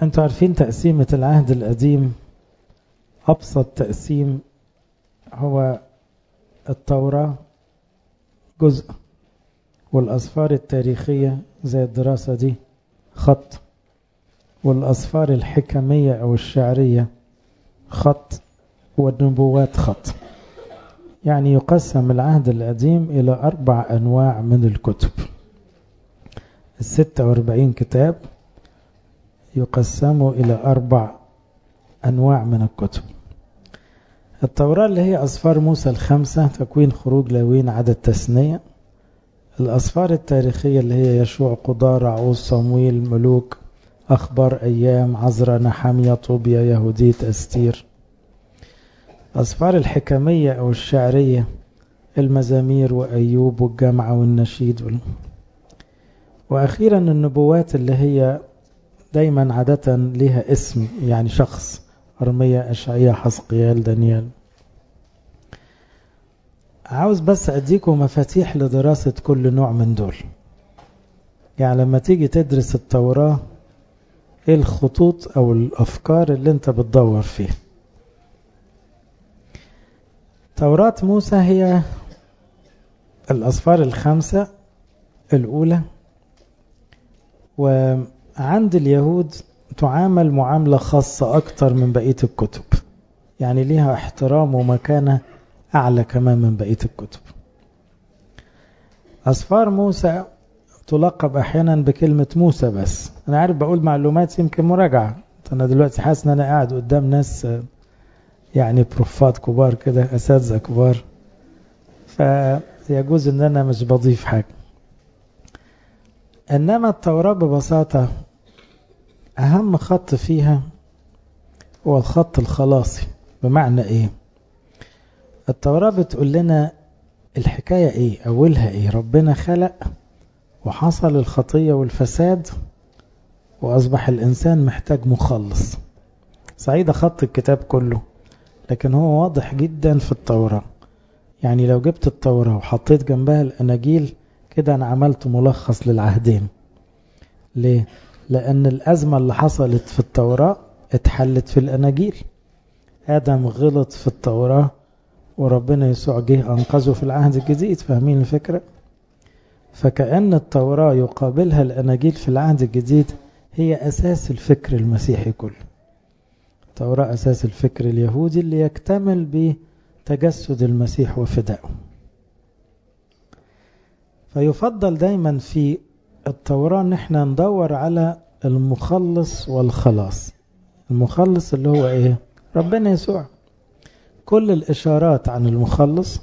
انتوا عارفين تقسيمة العهد القديم، أبسط تقسيم هو التوراة جزء، والأسفار التاريخية زي الدراسة دي خط، والأسفار الحكمية أو الشعرية خط، والنبوات خط. يعني يقسم العهد القديم إلى 4 أنواع من الكتب. 46 كتاب يقسموا إلى 4 أنواع من الكتب. التوراة اللي هي أسفار موسى ال5، تكوين، خروج، لاويين، عدد، تثنية. الأسفار التاريخية اللي هي يشوع، قضاة، رعوز، صمويل، ملوك، أخبار، أيام، عزرا، نحمية، طوبيا، يهوديت، أستير. الأسفار الحكمية أو الشعرية المزامير وأيوب والجامعة والنشيد. وأخيرا النبوات اللي هي دايما عادة لها اسم، يعني شخص: أرميا، أشعياء، حزقيال، دانيال. عاوز بس أديكم مفاتيح لدراسة كل نوع من دول. يعني لما تيجي تدرس التوراة، ايه الخطوط او الافكار اللي انت بتدور فيها؟ توراة موسى هي الاسفار ال5 الاولى، وعند اليهود تعامل معاملة خاصة اكتر من بقية الكتب، يعني ليها احترام ومكانة اعلى كمان من بقية الكتب. اسفار موسى تلقب احيانا بكلمة موسى بس. انا عارف بقول معلومات يمكن مراجعة، انا دلوقتي حاسس ان انا قاعد قدام ناس يعني بروفات كبار كده، اساتذة كبار، فيجوز ان انا مش بضيف حاجة. انما التوراة ببساطة اهم خط فيها هو الخط الخلاصي. بمعنى ايه؟ التوراة بتقول لنا الحكاية ايه، اولها ايه. ربنا خلق وحصل الخطية والفساد واصبح الانسان محتاج مخلص. صعيد خط الكتاب كله، لكن هو واضح جدا في التوراة. يعني لو جبت التوراة وحطيت جنبها الاناجيل كده انا عملت ملخص للعهدين. ليه؟ لأن الأزمة اللي حصلت في التوراة اتحلت في الأناجيل. آدم غلط في التوراة وربنا يسوع جه أنقذه في العهد الجديد. فاهمين الفكرة؟ فكأن التوراة يقابلها الأناجيل في العهد الجديد هي أساس الفكر المسيحي كله. التوراة أساس الفكر اليهودي اللي يكتمل بتجسد المسيح وفدائه. فيفضل دايما في التوراة ان احنا ندور على المخلص والخلاص. المخلص اللي هو ايه؟ ربنا يسوع. كل الاشارات عن المخلص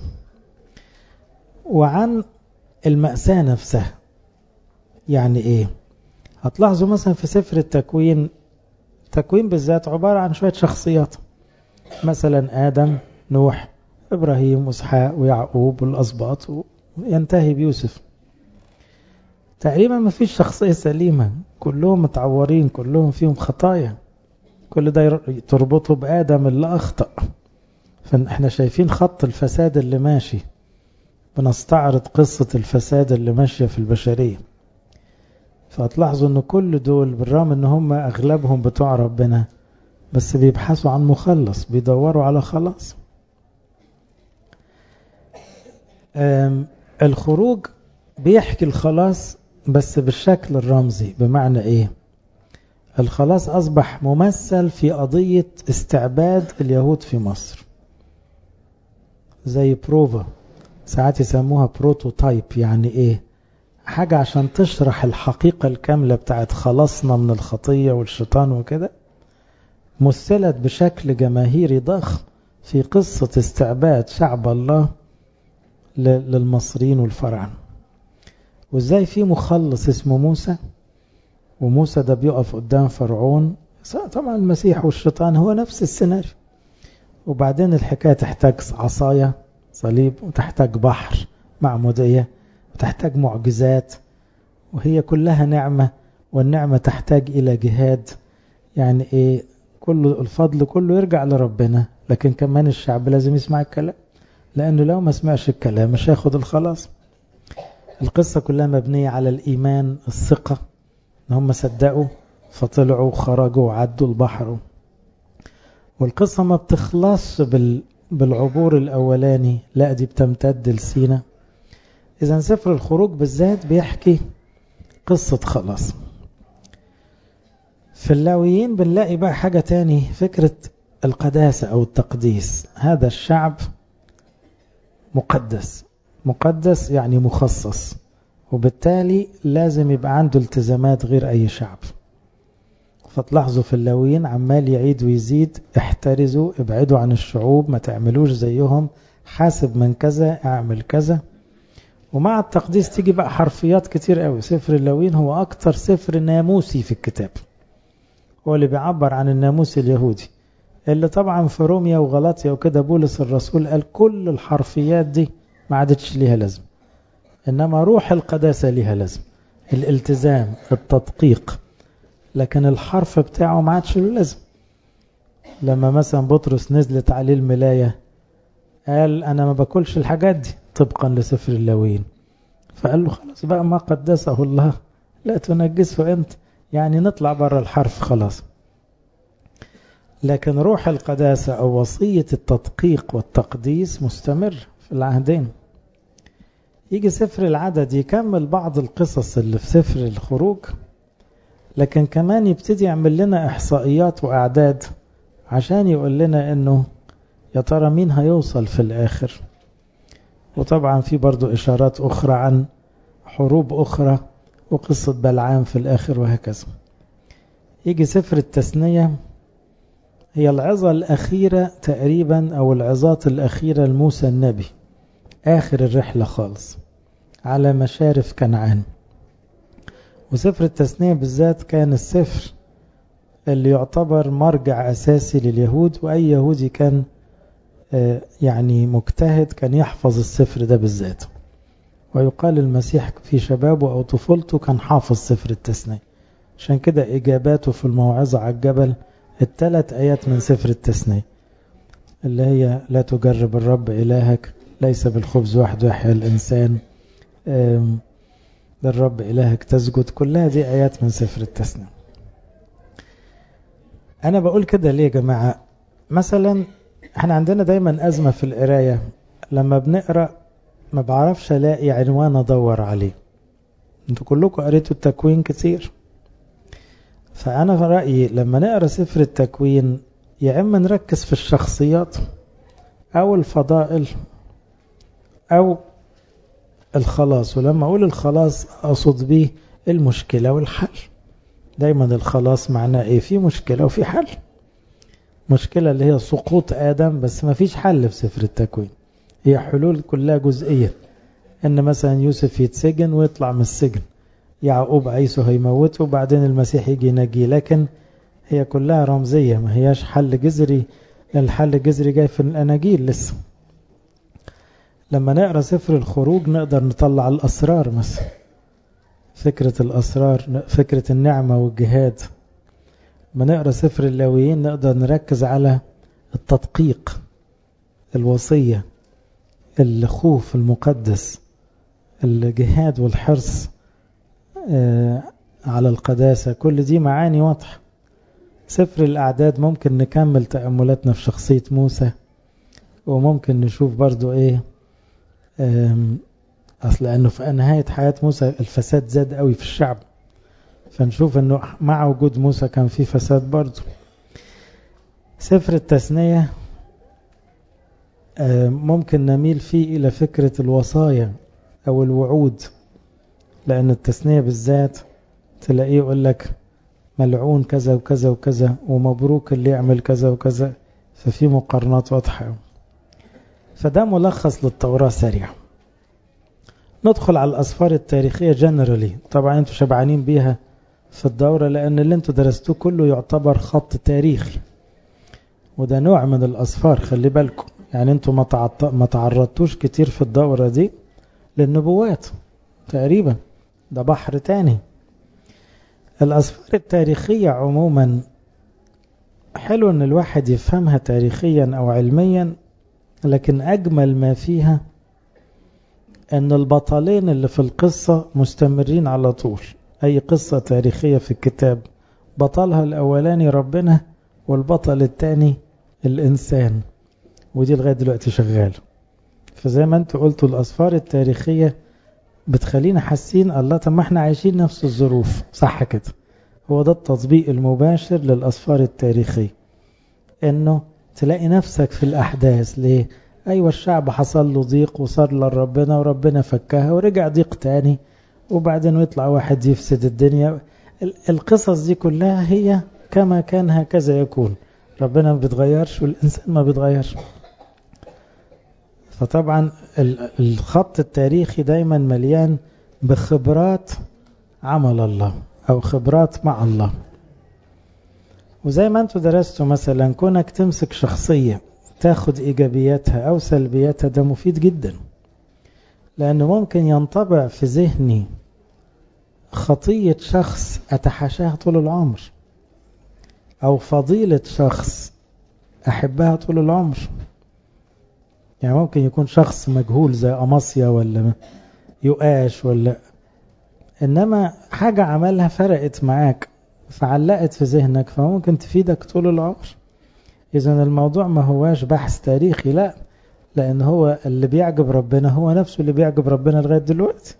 وعن المأساة نفسها. يعني ايه؟ هتلاحظوا مثلا في سفر التكوين بالذات عبارة عن شوية شخصيات، مثلا آدم، نوح، إبراهيم، وإسحاق، ويعقوب، والأسباط، وينتهي بيوسف. تقريبا ما فيش شخصية سليمة، كلهم متعورين، كلهم فيهم خطايا. كل ده تربطه بآدم اللي أخطأ. فاحنا شايفين خط الفساد اللي ماشي، بنستعرض قصة الفساد اللي ماشية في البشرية. فهتلاحظوا ان كل دول بالرغم ان هم اغلبهم بتوع ربنا، بس بيبحثوا عن مخلص، بيدوروا على خلاص. الخروج بيحكي الخلاص بس بالشكل الرمزي. بمعنى ايه؟ الخلاص أصبح ممثل في قضية استعباد اليهود في مصر، زي بروفا، ساعات يسموها بروتوتايب. يعني ايه؟ حاجة عشان تشرح الحقيقة الكاملة بتاعت خلاصنا من الخطية والشيطان وكده، مثلت بشكل جماهيري ضخم في قصة استعباد شعب الله للمصريين والفراعنة. وازاي في مخلص اسمه موسى، وموسى ده بيقف قدام فرعون. طبعا المسيح والشيطان هو نفس السيناريو. وبعدين الحكاية تحتاج عصاية، صليب، وتحتاج بحر، معمودية، وتحتاج معجزات، وهي كلها نعمة، والنعمة تحتاج إلى جهاد. يعني إيه؟ كل الفضل كله يرجع لربنا، لكن كمان الشعب لازم يسمع الكلام، لأنه لو ما سمعش الكلام مش هياخد الخلاص. القصة كلها مبنية على الإيمان، الثقة، ان هم صدقوا فطلعوا وخرجوا وعدوا البحر. والقصة ما بتخلص بالعبور الأولاني، لا دي بتمتد لسينا. إذن سفر الخروج بالذات بيحكي قصة خلاص. في اللاويين بنلاقي بقى حاجة تاني، فكرة القداسة أو التقديس. هذا الشعب مقدس يعني مخصص، وبالتالي لازم يبقى عنده التزامات غير أي شعب. فتلاحظوا في اللاويين عمال يعيد ويزيد: احترزوا، ابعدوا عن الشعوب، ما تعملوش زيهم، حاسب من كذا، اعمل كذا. ومع التقديس تيجي بقى حرفيات كتير قوي. سفر اللاويين هو أكتر سفر ناموسي في الكتاب، هو اللي بيعبر عن الناموس اليهودي، اللي طبعا في روميا وغلاطيا وكده بولس الرسول قال كل الحرفيات دي ما عادتش ليها لازم، إنما روح القداسة ليها لازم، الالتزام، التدقيق. لكن الحرف بتاعه ما عادش له لازم. لما مثلا بطرس نزلت عليه الملاية قال أنا ما باكلش الحاجات دي طبقا لسفر اللاويين، فقال له خلاص بقى ما قدسه الله لا تنجسه أنت، يعني نطلع بره الحرف خلاص. لكن روح القداسة أو وصية التدقيق والتقديس مستمر في العهدين. يجي سفر العدد يكمل بعض القصص اللي في سفر الخروج، لكن كمان يبتدي يعمل لنا إحصائيات وأعداد عشان يقول لنا إنه يا ترى مين هيوصل في الآخر. وطبعا في برضو إشارات أخرى عن حروب أخرى وقصة بلعام في الآخر وهكذا. يجي سفر التثنية، هي العظة الأخيرة تقريبا أو العظات الأخيرة لموسى النبي، آخر الرحلة خالص على مشارف كنعان. وسفر التثنية بالذات كان السفر اللي يعتبر مرجع أساسي لليهود، وأي يهودي كان يعني مجتهد كان يحفظ السفر ده بالذات. ويقال المسيح في شبابه أو طفولته كان حافظ سفر التثنية، عشان كده إجاباته في الموعظة على الجبل 3 آيات من سفر التثنية اللي هي لا تجرب الرب إلهك، ليس بالخبز وحده يحيى الإنسان، للرب إلهك تسجد، كلها دي آيات من سفر التثنية. أنا بقول كده ليه يا جماعة؟ مثلا احنا عندنا دايما أزمة في القراية، لما بنقرأ ما بعرفش ألاقي عنوان أدور عليه. انتوا كلكم قريتوا التكوين كتير، فأنا في رأيي لما نقرأ سفر التكوين يا إما نركز في الشخصيات أو الفضائل أو الخلاص. ولما أقول الخلاص أقصد به المشكلة والحل. دايما الخلاص معناه إيه؟ في مشكلة وفي حل. مشكلة اللي هي سقوط آدم، بس ما فيش حل في سفر التكوين، هي حلول كلها جزئية. إن مثلا يوسف يتسجن ويطلع من السجن، يعقوب عيسو هيموته وبعدين المسيح يجي ينجيه، لكن هي كلها رمزية، ما هياش حل جذري. الحل الجذري جاي في الأناجيل لسه. لما نقرأ سفر الخروج نقدر نطلع الأسرار، مثلا فكرة الأسرار، فكرة النعمة والجهاد. لما نقرأ سفر اللاويين نقدر نركز على التدقيق، الوصية، الخوف المقدس، الجهاد والحرص على القداسة. كل دي معاني واضحة. سفر الأعداد ممكن نكمل تأملاتنا في شخصية موسى، وممكن نشوف برضو إيه أصل أنه في نهاية حياة موسى الفساد زاد قوي في الشعب، فنشوف أنه مع وجود موسى كان في فساد برضو. سفر التثنية ممكن نميل فيه إلى فكرة الوصايا أو الوعود، لأن التثنية بالذات تلاقيه يقول لك ملعون كذا وكذا وكذا ومبروك اللي يعمل كذا وكذا، ففي مقارنات واضحة. فده ملخص للتوراة سريع. ندخل على الأسفار التاريخية جنرالي. طبعا انتوا شبعانين بيها في الدورة، لأن اللي انتوا درستوه كله يعتبر خط تاريخي، وده نوع من الأسفار. خلي بالكم يعني انتوا ما تعرضتوش كتير في الدورة دي للنبوات تقريبا، ده بحر تاني. الأسفار التاريخية عموما حلو ان الواحد يفهمها تاريخيا أو علميا، لكن أجمل ما فيها أن البطلين اللي في القصة مستمرين على طول. أي قصة تاريخية في الكتاب بطلها الأولاني ربنا والبطل الثاني الإنسان، ودي لغاية دلوقتي شغال. فزي ما انتوا قلتوا الأسفار التاريخية بتخلينا حاسين الله، طب ما احنا عايشين نفس الظروف، صح كده؟ هو ده التطبيق المباشر للأسفار التاريخية، انه تلاقي نفسك في الأحداث. ليه؟ أيوة الشعب حصل له ضيق وصار لربنا وربنا فكها ورجع ضيق تاني، وبعدين يطلع واحد يفسد الدنيا. القصص دي كلها هي كما كان هكذا يكون، ربنا ما بيتغيرش والإنسان ما بيتغيرش. فطبعا الخط التاريخي دايما مليان بخبرات عمل الله أو خبرات مع الله. وزي ما انتوا درستوا مثلا، كونك تمسك شخصية تاخد إيجابياتها أو سلبياتها، ده مفيد جدا، لأنه ممكن ينطبع في ذهني خطية شخص أتحاشاها طول العمر، أو فضيلة شخص أحبها طول العمر. يعني ممكن يكون شخص مجهول زي أماسيا ولا يؤاش ولا، إنما حاجة عملها فرقت معاك فعلقت في ذهنك، فممكن تفيدك طول العمر. إذن الموضوع ما هواش بحث تاريخي، لا، لأن هو اللي بيعجب ربنا هو نفسه اللي بيعجب ربنا لغاية دلوقتي.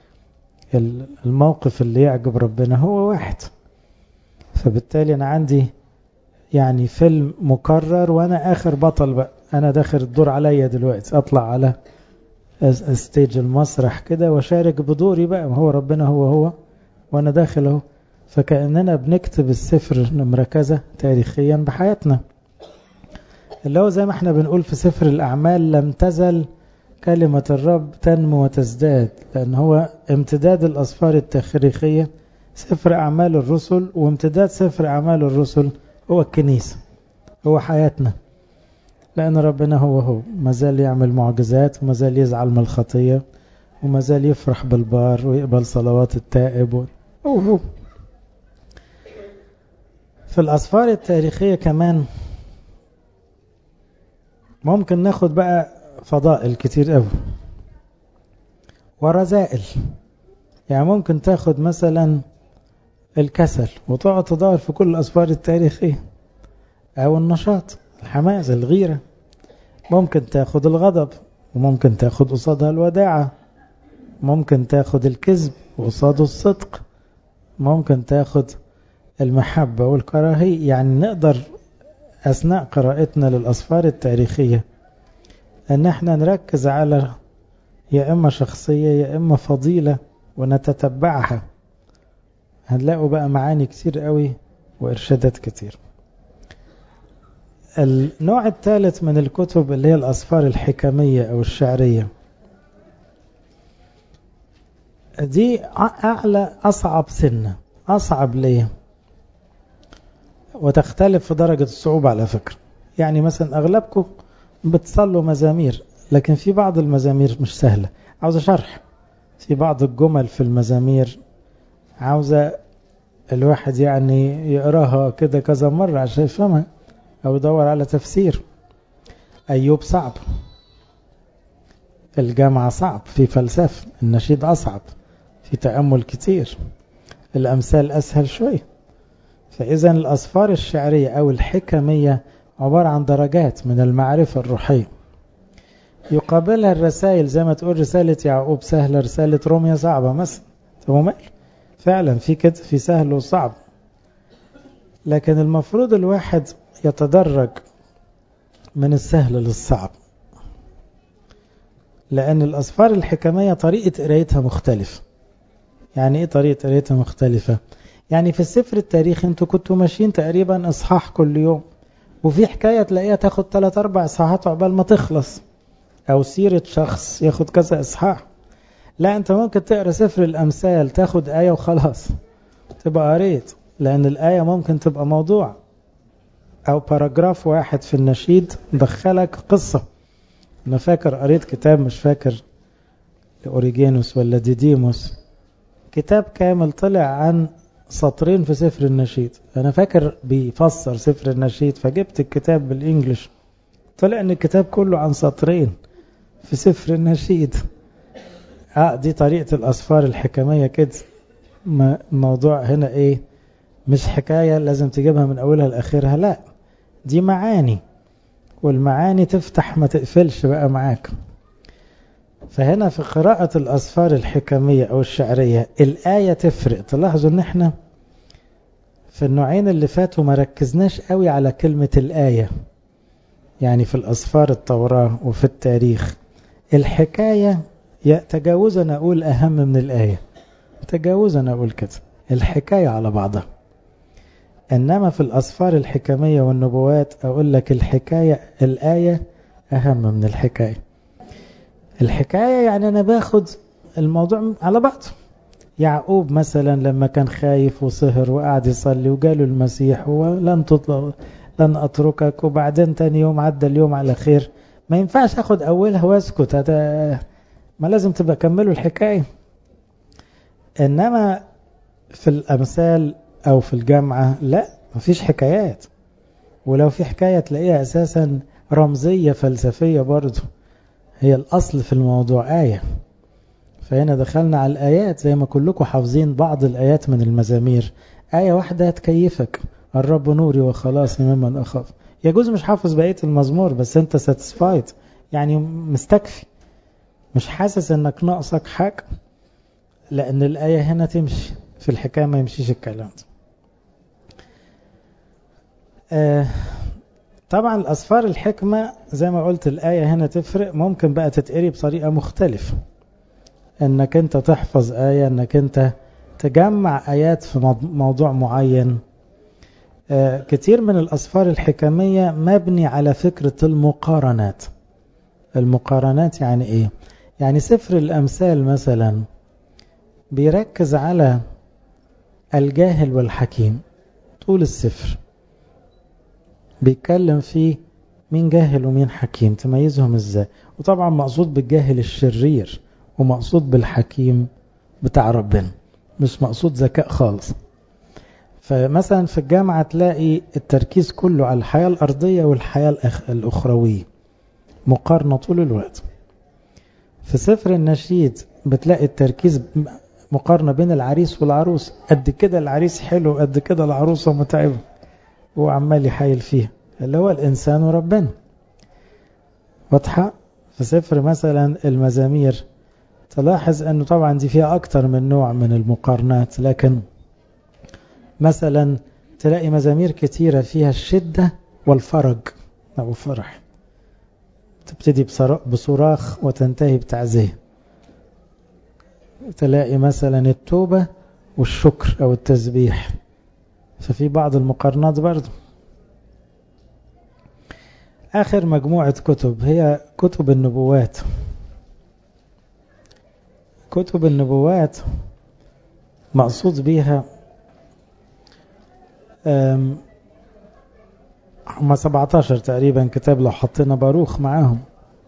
الموقف اللي يعجب ربنا هو واحد. فبالتالي أنا عندي يعني فيلم مكرر وأنا آخر بطل بقى، أنا داخل الدور عليا دلوقتي، أطلع على ستيج المسرح كده وشارك بدوري بقى، هو ربنا هو وأنا داخل اهو. فكأننا بنكتب السفر نمرة كذا تاريخيا بحياتنا، اللي هو زي ما احنا بنقول في سفر الأعمال: لم تزل كلمة الرب تنمو وتزداد، لأن هو امتداد الأسفار التاريخية سفر أعمال الرسل، وامتداد سفر أعمال الرسل هو الكنيسة، هو حياتنا، لأن ربنا هو ما زال يعمل معجزات، وما زال يزعل من الخطية، وما زال يفرح بالبار ويقبل صلوات التائب، هو. في الأسفار التاريخية كمان ممكن ناخد بقى فضائل كتير قوي ورذائل. يعني ممكن تاخد مثلا الكسل وتقعد تدور في كل الأسفار التاريخية، أو النشاط، الحماس، الغيرة. ممكن تاخد الغضب وممكن تاخد قصادها الوداعة، ممكن تاخد الكذب وقصاده الصدق، ممكن تاخد المحبة والكراهية. يعني نقدر أثناء قراءتنا للأسفار التاريخية أن احنا نركز على يا إما شخصية يا إما فضيلة ونتتبعها، هنلاقوا بقى معاني كتير قوي وإرشادات كتير. النوع الثالث من الكتب اللي هي الأسفار الحكمية أو الشعرية، دي أعلى، أصعب سنة. أصعب ليه؟ وتختلف في درجة الصعوبة على فكرة. يعني مثلا أغلبكم بتصلوا مزامير، لكن في بعض المزامير مش سهلة، عاوزة شرح. في بعض الجمل في المزامير عاوزة الواحد يعني يقراها كده كذا مرة عشان يفهمها أو يدور على تفسير. أيوب صعب، الجامعة صعب، في فلسفة، النشيد أصعب، في تأمل كتير، الأمثال أسهل شوي. فإذا الأسفار الشعرية أو الحكمية عبارة عن درجات من المعرفة الروحية، يقابلها الرسائل. زي ما تقول رسالة يعقوب سهلة، رسالة روميا صعبة مثلا. فعلا في كده، في سهل وصعب. لكن المفروض الواحد يتدرج من السهل للصعب، لأن الأسفار الحكمية طريقة قرايتها مختلفة. يعني إيه طريقة قرايتها مختلفة؟ يعني في السفر التاريخي انتوا كنتوا ماشيين تقريبا إصحاح كل يوم، وفي حكاية تلاقيها تاخد 3-4 إصحاحات عقبال ما تخلص، أو سيرة شخص ياخد كذا إصحاح. لا، أنت ممكن تقرأ سفر الأمثال تاخد آية وخلاص تبقى قريت، لأن الآية ممكن تبقى موضوع، أو باراجراف واحد في النشيد دخلك قصة. أنا فاكر قريت كتاب، مش فاكر لأوريجينوس ولا ديديموس، كتاب كامل طلع عن سطرين في سفر النشيد. أنا فاكر بيفسر سفر النشيد، فجبت الكتاب بالإنجليش، طلع أن الكتاب كله عن سطرين في سفر النشيد. دي طريقة الأسفار الحكمية كده. الموضوع هنا إيه؟ مش حكاية لازم تجيبها من أولها لآخرها، لا دي معاني، والمعاني تفتح ما تقفلش بقى معاك. فهنا في قراءة الأسفار الحكمية أو الشعرية الآية تفرق. تلاحظوا ان احنا في النوعين اللي فاتوا ما ركزناش قوي على كلمة الآية، يعني في الأسفار التوراة وفي التاريخ الحكاية تجاوزا أقول أهم من الآية، تجاوزا أقول كده الحكاية على بعضها. إنما في الأسفار الحكمية والنبوات أقول لك الحكاية الآية أهم من الحكاية. الحكاية يعني أنا باخد الموضوع على بعضه. يعقوب مثلا لما كان خايف وسهر وقعد يصلي وقالوا المسيح ولن تطلق لن أتركك، وبعدين تاني يوم عدى اليوم على خير. ما ينفعش أخد أولها واسكت، هذا ما لازم تبقى كملوا الحكاية. إنما في الأمثال أو في الجامعة لا، مفيش حكايات، ولو في حكاية تلاقيها أساسا رمزية فلسفية برضو، هي الأصل في الموضوع آية. فهنا دخلنا على الآيات، زي ما كلكم حافظين بعض الآيات من المزامير، آية واحدة تكيفك، الرب نوري وخلاصي ممن أخاف. يجوز مش حافظ بقية المزمور بس أنت ساتسفايد، يعني مستكفي، مش حاسس أنك ناقصك حاجة، لأن الآية هنا تمشي، في الحكاية ما يمشيش الكلام ده. طبعا الأسفار الحكمة زي ما قلت الآية هنا تفرق، ممكن بقى تتقري بطريقة مختلفة، انك انت تحفظ آية، انك انت تجمع آيات في موضوع معين. كتير من الأسفار الحكمية مبني على فكرة المقارنات. المقارنات يعني ايه؟ يعني سفر الأمثال مثلا بيركز على الجاهل والحكيم طول السفر، بيتكلم فيه مين جاهل ومين حكيم، تميزهم ازاي. وطبعا مقصود بالجاهل الشرير، ومقصود بالحكيم بتاع ربنا، مش مقصود ذكاء خالص. فمثلا في الجامعة تلاقي التركيز كله على الحياة الأرضية والحياة الأخروية، مقارنة طول الوقت. في سفر النشيد بتلاقي التركيز مقارنة بين العريس والعروس، قد كده العريس حلو قد كده العروسة متعبة، وعمال يحايل فيها، اللي هو الإنسان وربنا. واضحة؟ في سفر مثلا المزامير تلاحظ أنه طبعا دي فيها أكتر من نوع من المقارنات، لكن مثلا تلاقي مزامير كتيرة فيها الشدة والفرج أو فرح، تبتدي بصراخ وتنتهي بتعزية. تلاقي مثلا التوبة والشكر أو التسبيح، ففي بعض المقارنات برضو. آخر مجموعة كتب هي كتب النبوات. كتب النبوات مقصود بيها هم 17 تقريبا كتاب لو حطينا باروخ معاهم.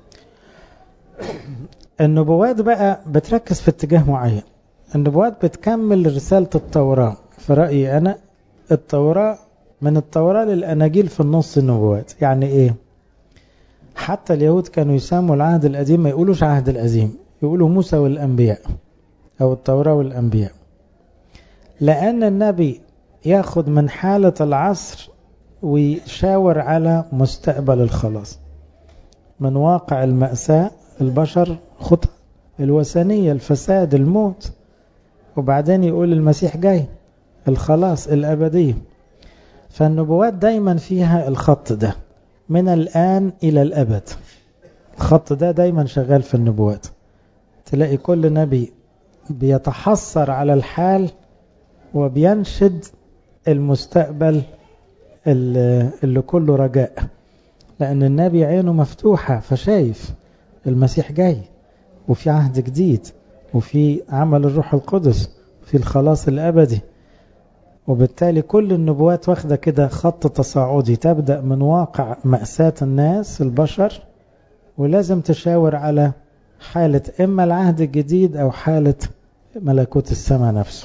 النبوات بقى بتركز في اتجاه معين. النبوات بتكمل رسالة التوراة في رأيي أنا. التوراة من التوراة للأناجيل في النص النبوات. يعني إيه؟ حتى اليهود كانوا يسموا العهد القديم، ما يقولوش عهد القديم، يقولوا موسى والأنبياء أو التوراة والأنبياء، لأن النبي ياخد من حالة العصر ويشاور على مستقبل الخلاص من واقع المأساة، البشر خطأ الوثنية، الفساد، الموت، وبعدين يقول المسيح جاي، الخلاص الأبدي. فالنبوات دايما فيها الخط ده من الآن إلى الأبد. الخط ده دايما شغال في النبوات. تلاقي كل نبي بيتحسر على الحال وبينشد المستقبل اللي كله رجاء، لأن النبي عينه مفتوحة فشايف المسيح جاي، وفي عهد جديد، وفي عمل الروح القدس، في الخلاص الأبدي. وبالتالي كل النبوات واخدة كده خط تصاعدي، تبدأ من واقع مأساة الناس البشر، ولازم تشاور على حالة إما العهد الجديد أو حالة ملكوت السماء نفسه.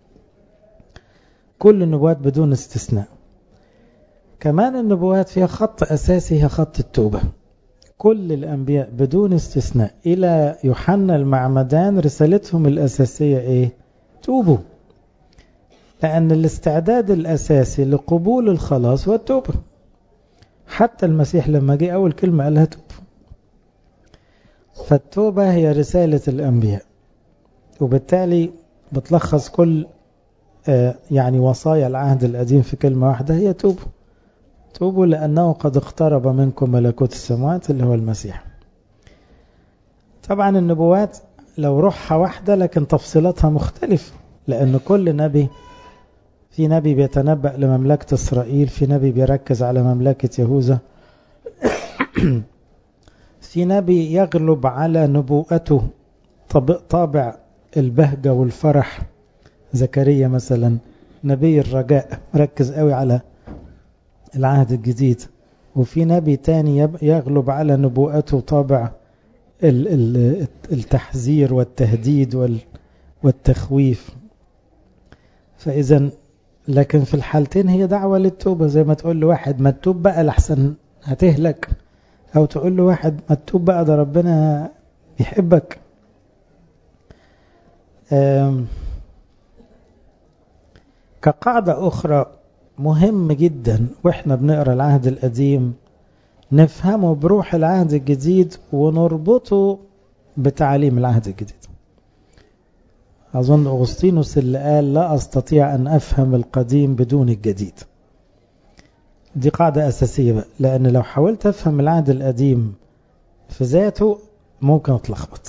كل النبوات بدون استثناء. كمان النبوات فيها خط أساسي، هي خط التوبة. كل الأنبياء بدون استثناء إلى يوحنا المعمدان رسالتهم الأساسية إيه؟ توبوا. لأن الاستعداد الأساسي لقبول الخلاص هو التوبة. حتى المسيح لما جه أول كلمة قالها توب. فالتوبة هي رسالة الأنبياء، وبالتالي بتلخص كل يعني وصايا العهد القديم في كلمة واحدة، هي توبوا. توبوا لأنه قد اقترب منكم ملكوت السماوات اللي هو المسيح. طبعا النبوات لو روحها واحدة لكن تفصيلاتها مختلفة، لأن كل نبي، في نبي بيتنبأ لمملكة إسرائيل، في نبي بيركز على مملكة يهوذا، في نبي يغلب على نبوءته طابع البهجة والفرح، زكريا مثلا نبي الرجاء ركز قوي على العهد الجديد. وفي نبي تاني يغلب على نبوءته طابع التحذير والتهديد والتخويف. فإذا لكن في الحالتين هي دعوة للتوبة، زي ما تقول له واحد ما تتوب بقى لحسن هتهلك، أو تقول له واحد ما تتوب بقى ده ربنا بيحبك. كقاعدة أخرى مهم جدا وإحنا بنقرأ العهد القديم نفهمه بروح العهد الجديد ونربطه بتعاليم العهد الجديد. أظن أغسطينوس اللي قال لا أستطيع أن أفهم القديم بدون الجديد. دي قاعدة أساسية بقى، لأن لو حاولت أفهم العهد القديم في ذاته ممكن أتلخبط.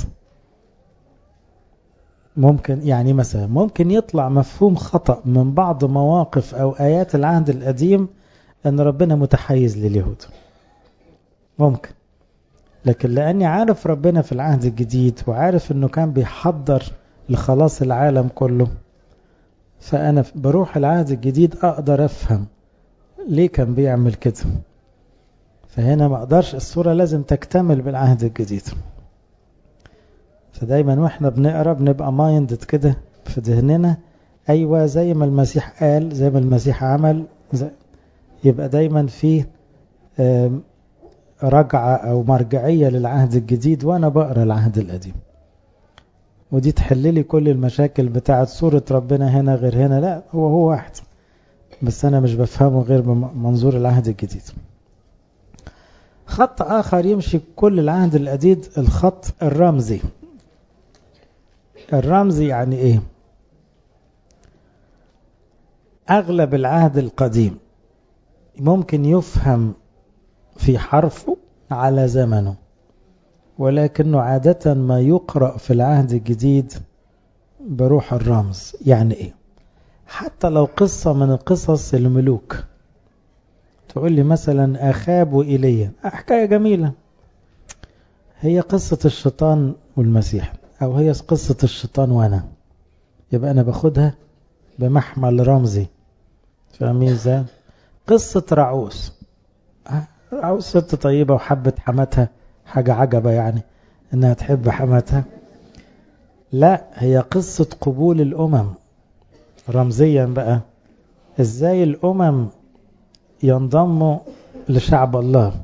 ممكن يعني مثلا ممكن يطلع مفهوم خطأ من بعض مواقف أو آيات العهد القديم أن ربنا متحيز لليهود، ممكن. لكن لأني عارف ربنا في العهد الجديد وعارف أنه كان بيحضر لخلاص العالم كله، فأنا بروح العهد الجديد أقدر أفهم ليه كان بيعمل كده. فهنا ما أقدرش، الصورة لازم تكتمل بالعهد الجديد. فدايما وإحنا بنقرأ بنبقى مايندد كده في ذهننا، أيوة زي ما المسيح قال، زي ما المسيح عمل، يبقى دايما في رجعة أو مرجعية للعهد الجديد وأنا بقرأ العهد القديم. ودي تحللي كل المشاكل بتاعت صورة ربنا هنا غير هنا، لا هو واحد، بس أنا مش بفهمه غير بمنظور العهد الجديد. خط آخر يمشي كل العهد القديم، الخط الرمزي. الرمزي يعني إيه؟ أغلب العهد القديم ممكن يفهم في حرفه على زمنه، ولكنه عادة ما يقرأ في العهد الجديد بروح الرمز. يعني إيه؟ حتى لو قصة من قصص الملوك، تقول لي مثلا أخاب وإيليا، حكاية جميلة، هي قصة الشيطان والمسيح، أو هي قصة الشيطان وأنا، يبقى أنا باخدها بمحمل رمزي. فاهمين ازاي؟ قصة رعوس، رعوس ست طيبة وحبت حماتها، حاجة عجبة يعني انها تحب حماتها. لا، هي قصة قبول الأمم رمزيا بقى، ازاي الأمم ينضموا لشعب الله.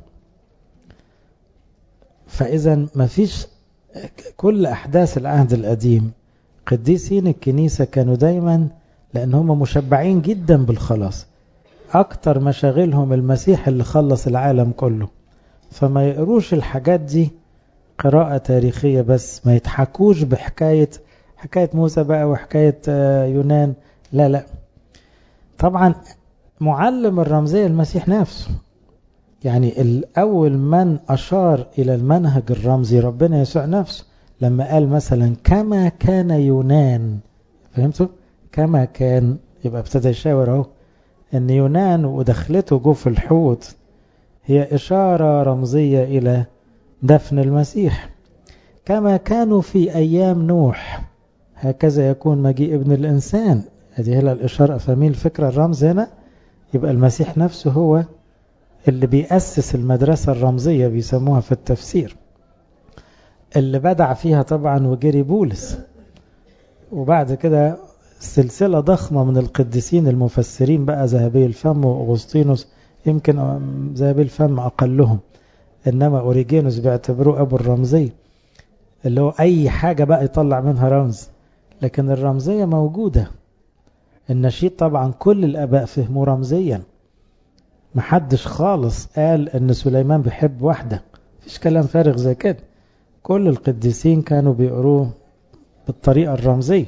فإذا ما فيش، كل أحداث العهد القديم قديسين الكنيسة كانوا دايما، لأن هم مشبعين جدا بالخلاص، أكتر مشاغلهم المسيح اللي خلص العالم كله، فما يقروش الحاجات دي قراءة تاريخية بس، ما يتحكوش بحكاية موسى بقى وحكاية يونان، لا لا. طبعا معلم الرمزية المسيح نفسه، يعني الأول من أشار إلى المنهج الرمزي ربنا يسوع نفسه، لما قال مثلا كما كان يونان، فهمتوا؟ كما كان، يبقى ابتدى يشاور اهو ان يونان ودخلته جو في الحوت هي إشارة رمزية إلى دفن المسيح. كما كانوا في أيام نوح هكذا يكون مجيء ابن الإنسان، هذه هي الإشارة. فاهمين الفكرة؟ الرمز هنا يبقى المسيح نفسه هو اللي بيأسس المدرسة الرمزية بيسموها في التفسير، اللي بدع فيها طبعا وجري بولس، وبعد كده سلسلة ضخمة من القديسين المفسرين بقى، ذهبي الفم وأغسطينوس، يمكن ذهبي الفم أقلهم، إنما أوريجينوس بيعتبروه أبو الرمزية، اللي هو أي حاجة بقى يطلع منها رمز. لكن الرمزية موجودة، النشيد طبعا كل الآباء فهموا رمزيا، محدش خالص قال ان سليمان بيحب واحدة، مفيش كلام فارغ زي كده. كل القديسين كانوا بيقروه بالطريقة الرمزية.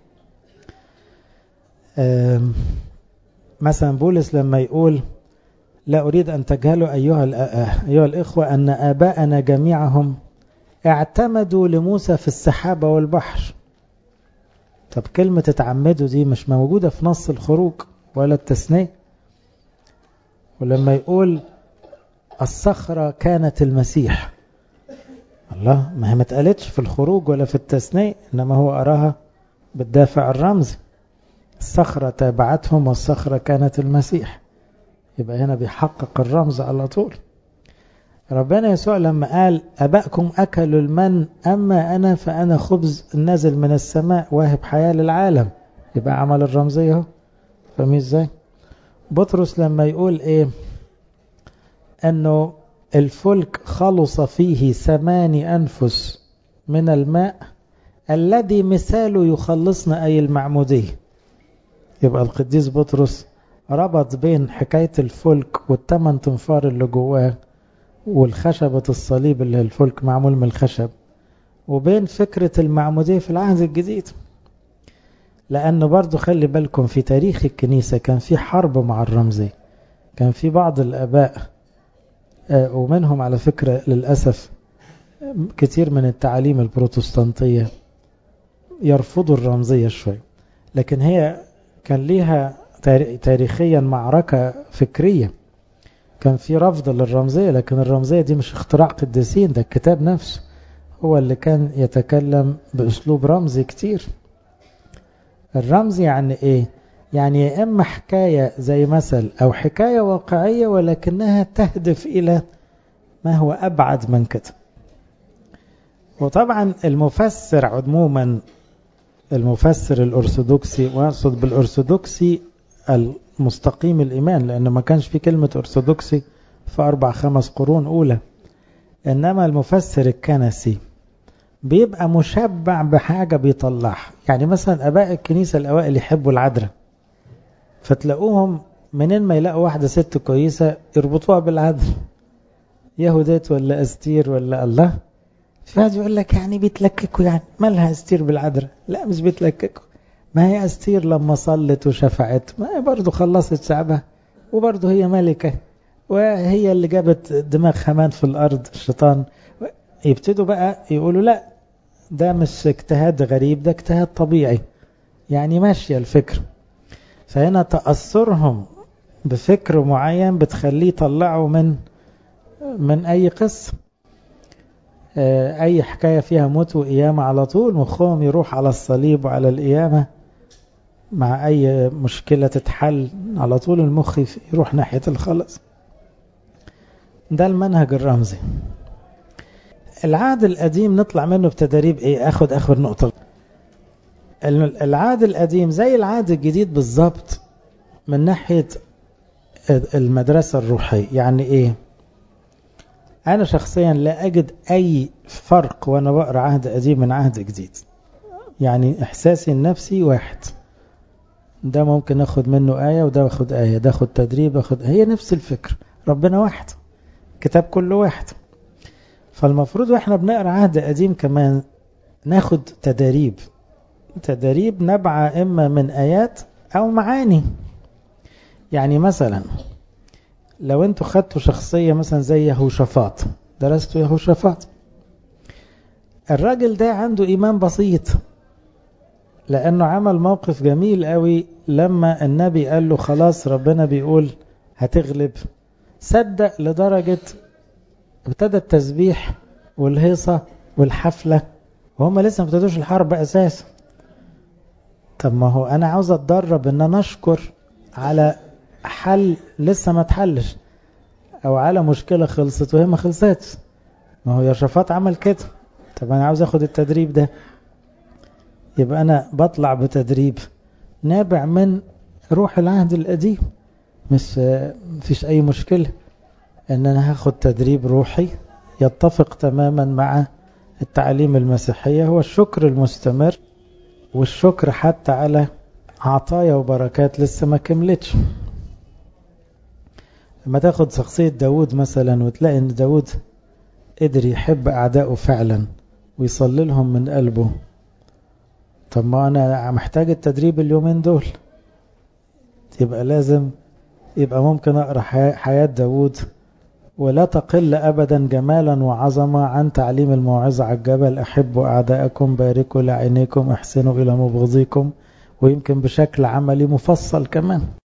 مثلا بولس لما يقول لا أريد أن تجهلوا أيها الإخوة أن آباءنا جميعهم اعتمدوا لموسى في السحابة والبحر. طب كلمة اتعمدوا دي مش موجودة في نص الخروج ولا التثنية. ولما يقول الصخرة كانت المسيح، الله، ما هي ما اتقالتش في الخروج ولا في التثنية، إنما هو أراها بالدافع الرمزي. الصخرة تابعتهم والصخرة كانت المسيح، يبقى هنا بيحقق الرمز على طول. ربنا يسوع لما قال أبائكم أكلوا المن أما أنا فأنا خبز نازل من السماء واهب حياة للعالم، يبقى عمل الرمزية. فاهمين ازاي؟ بطرس لما يقول ايه أنه الفلك خلص فيه 8 أنفس من الماء الذي مثاله يخلصنا أي المعمودية، يبقى القديس بطرس ربط بين حكاية الفلك وال8 تنفار اللي جواه والخشبة الصليب اللي الفلك معمول من الخشب، وبين فكرة المعمودية في العهد الجديد. لأنه برضو خلي بالكم في تاريخ الكنيسة كان في حرب مع الرمزية. كان في بعض الآباء ومنهم على فكرة للأسف كتير من التعاليم البروتستانتية يرفضوا الرمزية شوي، لكن هي كان ليها تاريخيا معركة فكرية. كان في رفض للرمزية، لكن الرمزية دي مش اختراع قديسين، ده الكتاب نفسه هو اللي كان يتكلم بأسلوب رمزي كتير. الرمز يعني ايه؟ يعني يا اما حكاية زي مثل او حكاية واقعية ولكنها تهدف الى ما هو ابعد من كده. وطبعا المفسر عموما، المفسر الارثوذكسي، واقصد بالارثوذكسي المستقيم الايمان، لانه ما كانش في كلمة ارثوذكسي في 4-5 قرون اولى، انما المفسر الكنسي بيبقى مشبع بحاجة بيطلعها. يعني مثلا اباء الكنيسة الاوائل يحبوا العذراء، فتلاقوهم منين ما يلاقوا واحدة ست كويسة يربطوها بالعذراء، يهودات ولا استير ولا الله. فهذا يقول لك يعني بيتلككوا، يعني مالها استير بالعذراء؟ لا مش بيتلككوا، ما هي استير لما صلت وشفعت ما هي برضو خلصت شعبها، وبرضو هي ملكة، وهي اللي جابت دماغ حمان في الأرض الشيطان. يبتدوا بقى يقولوا لا ده مش اجتهاد غريب، ده اجتهاد طبيعي، يعني ماشية الفكر. فهنا تأثرهم بفكر معين بتخليه يطلعوا من أي قصة، أي حكاية فيها موت وقيامة على طول مخهم يروح على الصليب وعلى القيامة. مع أي مشكلة تتحل على طول المخ يروح ناحية الخلاص. ده المنهج الرمزي. العهد القديم نطلع منه بتدريب ايه؟ اخد اخر نقطة. العهد القديم زي العهد الجديد بالظبط من ناحية المدرسة الروحية. يعني ايه؟ انا شخصيا لا اجد اي فرق وانا بقرأ عهد قديم من عهد جديد. يعني احساسي النفسي واحد، ده ممكن اخد منه آية وده اخد آية، ده اخد تدريب اخد، هي نفس الفكر، ربنا واحد، كتاب كله واحد. فالمفروض واحنا بنقرأ عهد قديم كمان ناخد تدريب نبع اما من آيات او معاني. يعني مثلا لو انتوا خدتوا شخصية مثلا زي يهوشافاط، درستوا يهوشافاط، الراجل ده عنده ايمان بسيط، لانه عمل موقف جميل قوي لما النبي قال له خلاص ربنا بيقول هتغلب، صدق لدرجة ابتدى التسبيح والهيصة والحفلة وهم لسه ما ابتدوش الحرب اساسا. طب ما هو انا عاوز اتدرب ان انا اشكر على حل لسه ما اتحلش، او على مشكلة خلصت وهي ما خلصتش. ما هو يهوشافاط عمل كده. طب انا عاوز اخد التدريب ده، يبقى انا بطلع بتدريب نابع من روح العهد القديم. مش فيش اي مشكلة ان انا هاخد تدريب روحي يتفق تماما مع التعليم المسيحية، هو الشكر المستمر، والشكر حتى على عطايا وبركات لسه ما كملتش. لما تاخد شخصية داود مثلا وتلاقي ان داود قدر يحب أعدائه فعلا ويصلي لهم من قلبه. طب ما أنا محتاج التدريب اليومين دول، يبقى لازم يبقى ممكن أقرأ حياة داود ولا تقل أبدا جمالا وعظمة عن تعليم الموعظة على الجبل: أحبوا أعداءكم، باركوا لعينيكم، احسنوا إلى مبغضيكم، ويمكن بشكل عملي مفصل كمان.